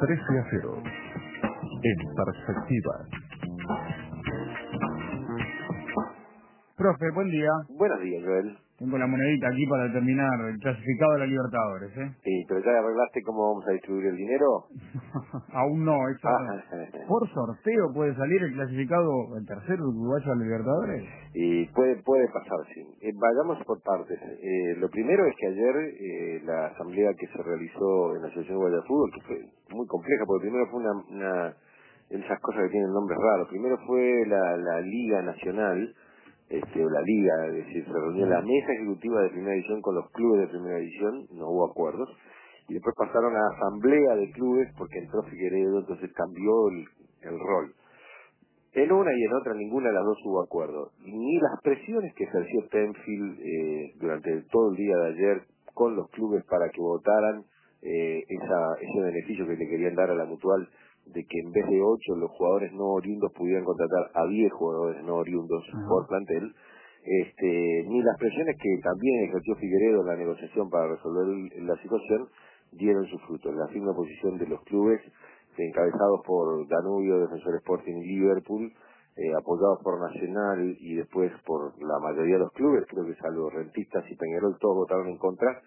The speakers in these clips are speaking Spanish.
13-0. En perspectiva. Profe, buen día. Buenos días, Joel. Tengo la monedita aquí para terminar el clasificado de la Libertadores, ¿eh? Sí, pero ya arreglaste cómo vamos a distribuir el dinero. Aún no, eso ¿Por sorteo puede salir el clasificado, el tercero uruguayo a la Libertadores? Y puede pasar, sí. Vayamos por partes. Lo primero es que ayer la asamblea que se realizó en la Asociación Uruguaya de Fútbol, que fue muy compleja, porque primero fue una esas cosas que tienen nombres raros. Primero fue la Liga Nacional, o la Liga, es decir, se reunió la mesa ejecutiva de primera división con los clubes de primera división, no hubo acuerdos, y después pasaron a asamblea de clubes porque entró Figueiredo, entonces cambió el rol. En una y en otra, ninguna de las dos hubo acuerdo. Ni las presiones que ejerció Tenfield durante todo el día de ayer con los clubes para que votaran ese beneficio que le querían dar a la Mutual, de que en vez de 8 los jugadores no oriundos pudieran contratar a 10 jugadores no oriundos por plantel, ni las presiones que también ejerció Figueiredo en la negociación para resolver la situación dieron sus frutos. La firme posición de los clubes, encabezados por Danubio, Defensor Sporting y Liverpool, apoyados por Nacional y después por la mayoría de los clubes, creo que salvo Rentistas y Peñarol, todos votaron en contra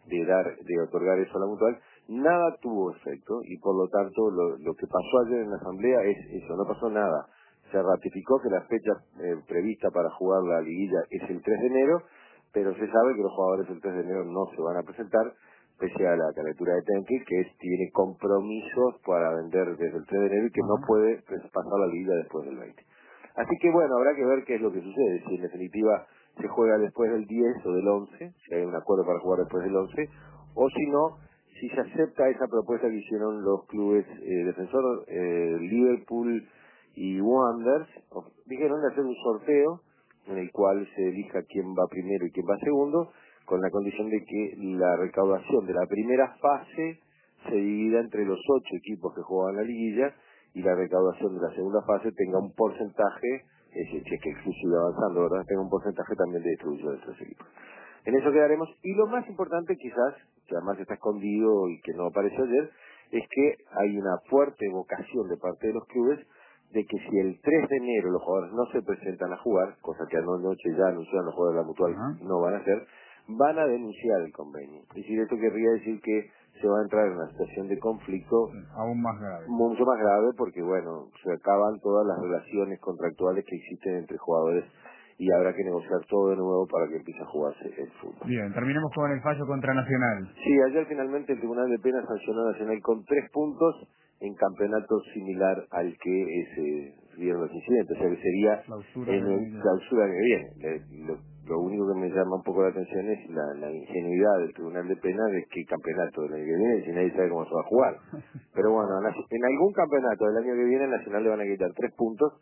de otorgar eso a la Mutual. Nada tuvo efecto y por lo tanto lo que pasó ayer en la asamblea es eso, no pasó nada. Se ratificó que la fecha prevista para jugar la liguilla es el 3 de enero, pero se sabe que los jugadores el 3 de enero no se van a presentar, pese a la calentura de Tenfield, que tiene compromisos para vender desde el 3 de enero y que no puede pasar la liguilla después del 20. Así que bueno, habrá que ver qué es lo que sucede, si en definitiva se juega después del 10 o del 11, si hay un acuerdo para jugar después del 11, o si no, si se acepta esa propuesta que hicieron los clubes Defensor, Liverpool y Wanderers, dijeron de hacer un sorteo en el cual se elija quién va primero y quién va segundo, con la condición de que la recaudación de la primera fase se divida entre los 8 equipos que juegan la liguilla y la recaudación de la segunda fase tenga un porcentaje, si es que el club sigue avanzando, ¿verdad?, tenga un porcentaje también de distribución de estos equipos. En eso quedaremos. Y lo más importante quizás, que además está escondido y que no apareció ayer, es que hay una fuerte vocación de parte de los clubes de que si el 3 de enero los jugadores no se presentan a jugar, cosa que anoche ya anunciaron los jugadores de la Mutual no van a hacer, van a denunciar el convenio. Es decir, esto querría decir que se va a entrar en una situación de conflicto aún más grave. Mucho más grave porque, bueno, se acaban todas las relaciones contractuales que existen entre jugadores y habrá que negociar todo de nuevo para que empiece a jugarse el fútbol. Bien, terminemos con el fallo contra Nacional. Sí, ayer finalmente el Tribunal de Penas sancionó a Nacional con 3 puntos en campeonato similar al que se dieron los incidentes, o sea que sería clausura que viene. Lo único que me llama un poco la atención es la ingenuidad del Tribunal de Penas de qué campeonato del año que viene, si nadie sabe cómo se va a jugar. Pero bueno, en algún campeonato del año que viene Nacional le van a quitar 3 puntos.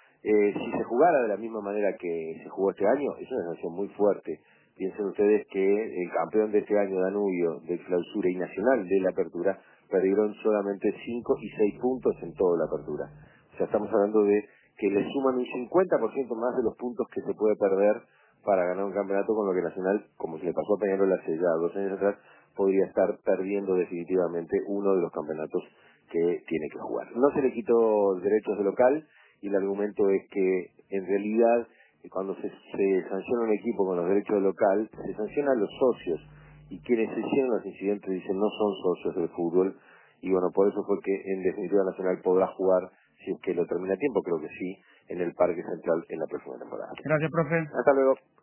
Si se jugara de la misma manera que se jugó este año, es una sanción muy fuerte. Piensen ustedes que el campeón de este año, Danubio, de clausura y Nacional de la apertura, perdieron solamente 5 y 6 puntos en toda la apertura. O sea, estamos hablando de que le suman un 50% más de los puntos que se puede perder para ganar un campeonato, con lo que Nacional, como se le pasó a Peñarol hace ya 2 años atrás, podría estar perdiendo definitivamente uno de los campeonatos que tiene que jugar. No se le quitó derechos de local, y el argumento es que en realidad cuando se sanciona un equipo con los derechos de local, se sancionan los socios, y quienes hicieron los incidentes dicen no son socios del fútbol, y bueno, por eso fue que en definitiva Nacional podrá jugar, si es que lo termina a tiempo, creo que sí, en el Parque Central en la próxima temporada. Gracias, profe. Hasta luego.